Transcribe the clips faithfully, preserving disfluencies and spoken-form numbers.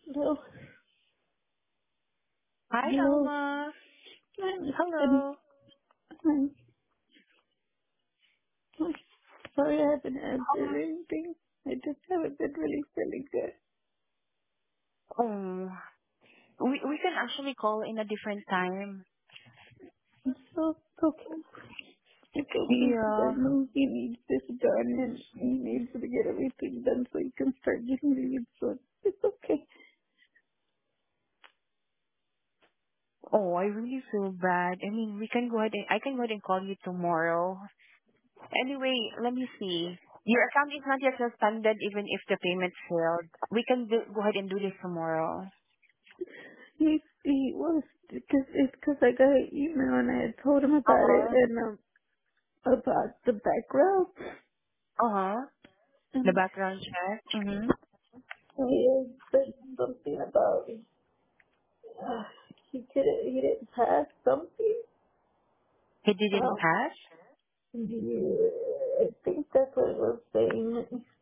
Hello. Hi, Hello. Alma. I'm, I'm, Hello. I'm, I'm sorry I haven't answered anything. I just haven't been really feeling good. Um, we we can actually call in a different time. So it's okay. It's okay because I Yeah. know he needs this done and he needs to get everything done so he can start getting leads. So it's okay. Oh, I really feel bad. I mean, we can go ahead and I can go ahead and call you tomorrow. Anyway, let me see. Your account is not yet suspended even if the payment failed. We can do, go ahead and do this tomorrow. He, he was, because it's because I got an email and I had told him about it Uh-huh. and um, about the background. Uh-huh. The And background check. Mm-hmm. he had said something about uh, he couldn't, he didn't pass something. He didn't Um, pass? yeah, I think that's what it was saying.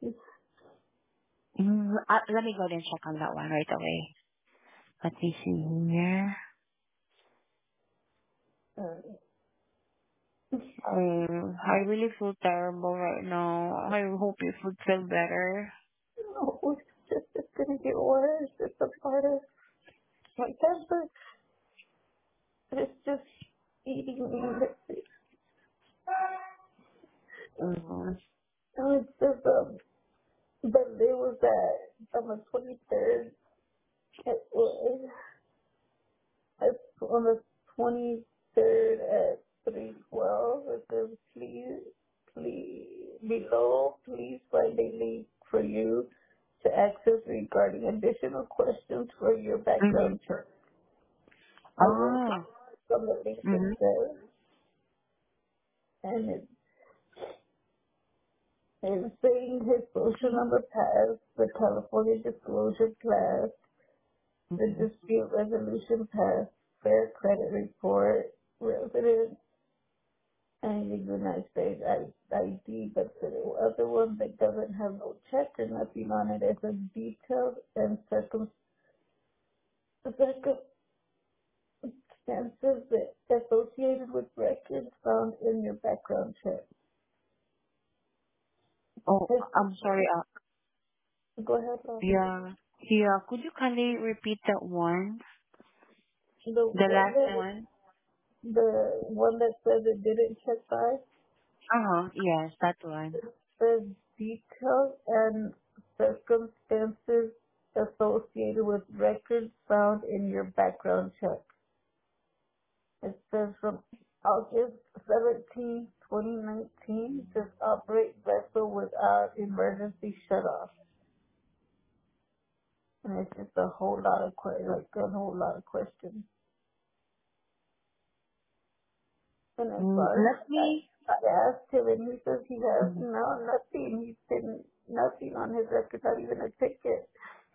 Mm, uh, let me go ahead and check on that one right away. Let me see here. Uh, Um, I really feel terrible right now. I hope you would feel better. no, it's just it's gonna get worse. It's a part of my cancer. It's just eating me. Mm-hmm. So it's just um, but it was that on the twenty-third. It was it's on the twenty-third at three twelve. It says please, please below. Please find a link for you to access regarding additional questions for your Mm-hmm. background check. I will Oh. from the link it Mm-hmm. says, and it is saying his social number passed, the California disclosure class, the Mm-hmm. dispute resolution passed, fair credit report, resident, and the United States I D, but for the other one that doesn't have no check or nothing on it, it's a detailed and circum- circumstances that associated with records found in your background check. Oh, His, I'm sorry. Uh, go ahead, Rob. yeah. Yeah. Could you kindly repeat that one? The The one last that one? the one that says it didn't check by Uh-huh. Yes, that one. says details and circumstances associated with records found in your background check. It says from August seventeenth, twenty nineteen, just operate vessel without emergency shutoff. And it's just a whole lot of que- like a whole lot of questions. And as Mm, far as let me. I, I asked him, and he says he has Mhm. no nothing. He's been nothing on his record, not even a ticket.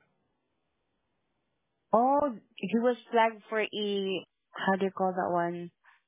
Oh, he was flagged for a, how do you call that one?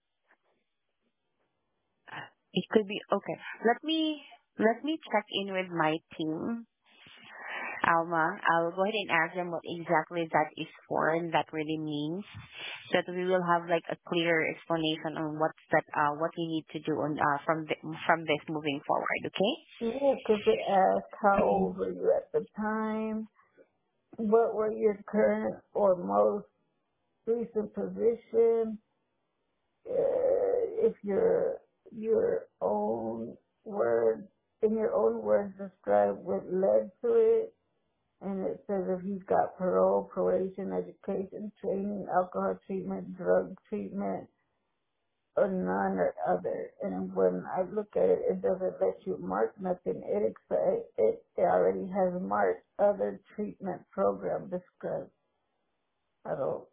It could be, okay. Let me, let me check in with my team. Alma, I'll go ahead and ask them what exactly that is for and that really means, so that we will have like a clear explanation on what's that, uh, what we need to do on, uh, from the, from this moving forward. Okay? Yeah, because it asked how Mhm. old were you at the time, what were your current or most recent position, uh, if your your own words, in your own words, describe what led to it. And it says if he's got parole, probation, education, training, alcohol treatment, drug treatment, or none or other. And when I look at it, it doesn't let you mark nothing. It ex- it, it already has marked other treatment program described. I don't.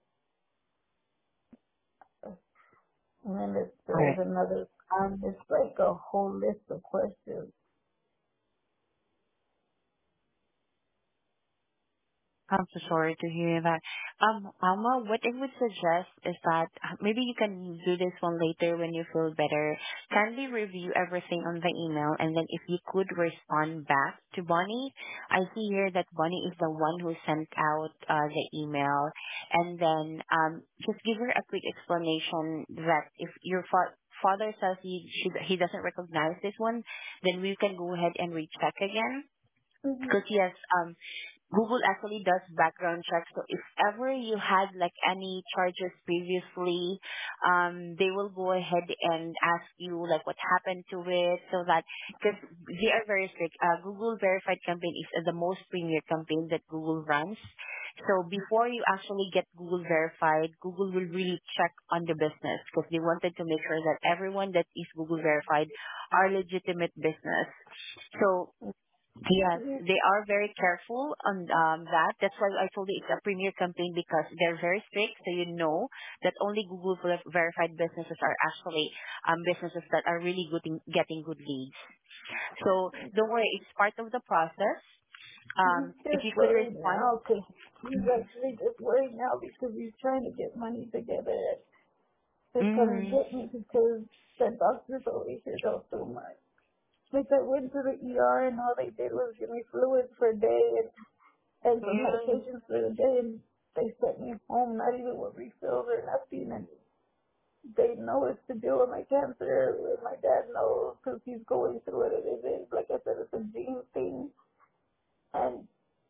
And then it, All there's right. another. Um, It's like a whole list of questions. I'm so sorry to hear that. Um, Alma, what I would suggest is that uh, maybe you can do this one later when you feel better. Kindly review everything on the email, and then if you could respond back to Bonnie. I see here that Bonnie is the one who sent out uh, the email, and then um, just give her a quick explanation that if your fa- father says he should, he doesn't recognize this one, then we can go ahead and recheck again. Mhm. Because yes, um, Google actually does background checks. So if ever you had like any charges previously, um, they will go ahead and ask you like what happened to it, so that because they are very strict. Uh, Google Verified campaign is the most premier campaign that Google runs. So before you actually get Google Verified, Google will really check on the business because they wanted to make sure that everyone that is Google Verified are legitimate business. So yes, Yeah. they are very careful on um, that. That's why I told you it's a premier campaign because they're very strict, so you know that only Google ver- verified businesses are actually um, businesses that are really good in getting good leads. So don't worry, it's part of the process. He's Um, if just you could worried respond, now because he's actually just worried now because he's trying to get money together to come and mm, get me because the doctors over here don't do much. Like I went to the E R and all they did was give me fluids for a day and, and some mm, medications for the day and they sent me home, not even with refills or nothing. And they know it's to deal with my cancer. And my dad knows because he's going through it. It is, like I said, it's a gene thing. And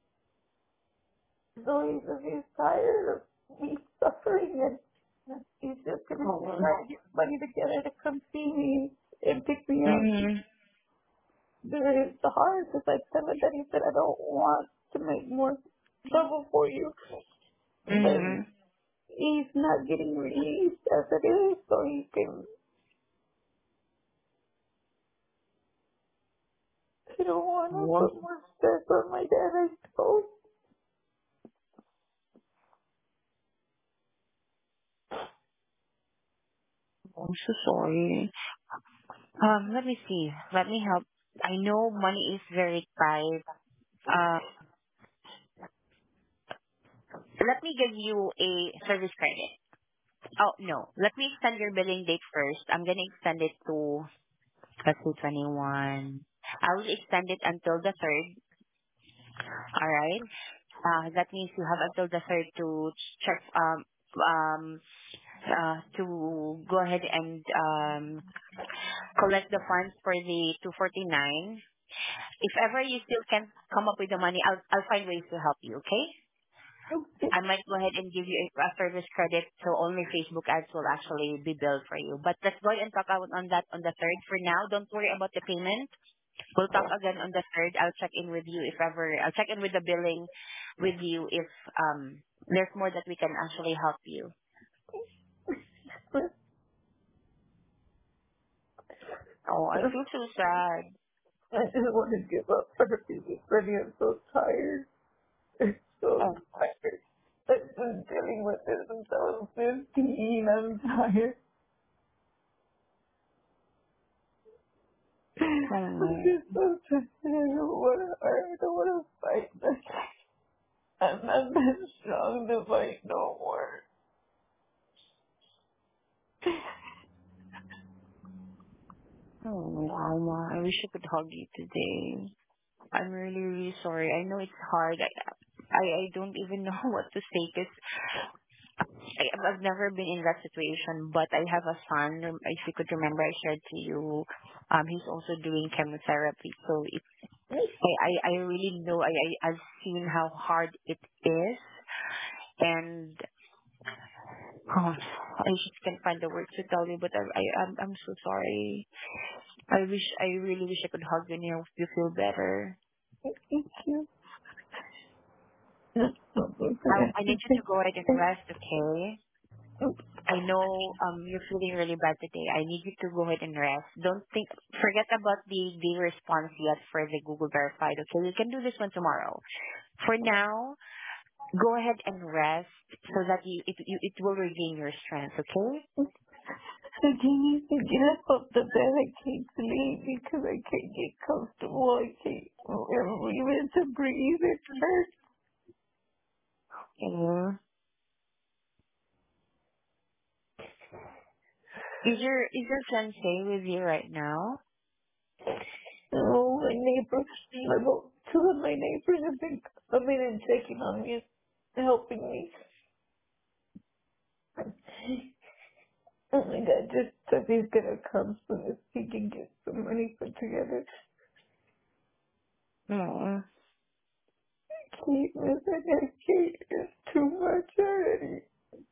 so he's just, he's tired of me suffering and he's just going to oh, try to get money together to come see me and pick me up. mm, It's hard because I tell him that he said I don't want to make more trouble for you. And mm, he's not getting released as it is so he can, I don't want to oh, put more stress on my dad, I suppose. I'm so sorry. Um, let me see. Let me help. I know money is very tight. Uh, let me give you a service credit. Oh, no. Let me extend your billing date first. I'm going to extend it to, let's say, twenty-one. I will extend it until the third. All right? Uh, that means you have until the third to check, um, um, uh, to go ahead and um, collect the funds for the two forty-nine. If ever you still can't come up with the money, I'll, I'll find ways to help you, okay? Okay. I might go ahead and give you a, a service credit so only Facebook ads will actually be billed for you. But let's go ahead and talk out on that on the third. For now, don't worry about the payment. We'll talk again on the third. I'll check in with you if ever, I'll check in with the billing with you if um there's more that we can actually help you. Oh, I feel so sad. I just want to give up for the people. Freddie, I'm so tired. I'm so Oh, tired. I've been dealing with this since I was fifteen. I'm tired. I'm oh, just so tired. I don't want to hurt. I don't want to fight. I'm not that strong to fight no more. oh, Alma, I wish I could hug you today. I'm really, really sorry. I know it's hard. I, I, I don't even know what to say because I, I've never been in that situation, but I have a son. Rem- If you could remember, I shared to you, um, he's also doing chemotherapy. So it, I, I, I really know, I, I, I've seen how hard it is. And, oh, I just can't find the words to tell you, but I, I, I'm, I'm so sorry. I wish, I really wish I could hug you and you you feel better. Thank you. That's so good for I, that. I need you to go ahead and rest, okay? I know um you're feeling really bad today. I need you to go ahead and rest. Don't think forget about the the response yet for the Google verified. Okay, you can do this one tomorrow. For now, go ahead and rest so that you it you, it will regain your strength. Okay? I can't even get up off the bed. I can't sleep because I can't get comfortable. I can't even to breathe. It hurts. Okay. Is your is your fiance with you right now? Oh, my neighbor, my, bo- two of my neighbors have been coming and checking on me and helping me. Oh my god, just said he's gonna come soon as he can get some money put together. No. Keep missing that cake. It's too much already.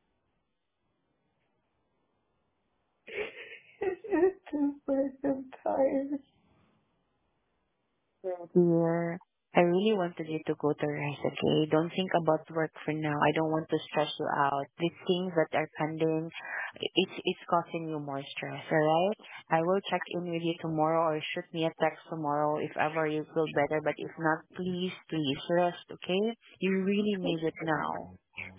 It's just too much. I'm tired. Dear, I really wanted you to go to rest, okay? Don't think about work for now. I don't want to stress you out. These things that are pending, it's it's causing you more stress, alright? I will check in with you tomorrow or shoot me a text tomorrow if ever you feel better. But if not, please, please rest, okay? You really need it now.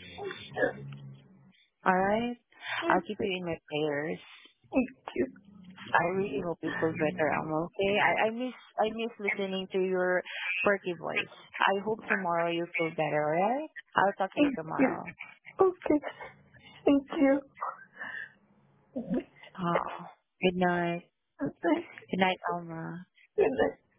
Alright? I'll keep you in my prayers. I really hope you feel better, I'm okay. I, I miss I miss listening to your perky voice. I hope tomorrow you feel better, alright? I'll talk to you Thank you. tomorrow. Okay. Thank you. Oh. Good night. Good night. Good night, Alma. Good night.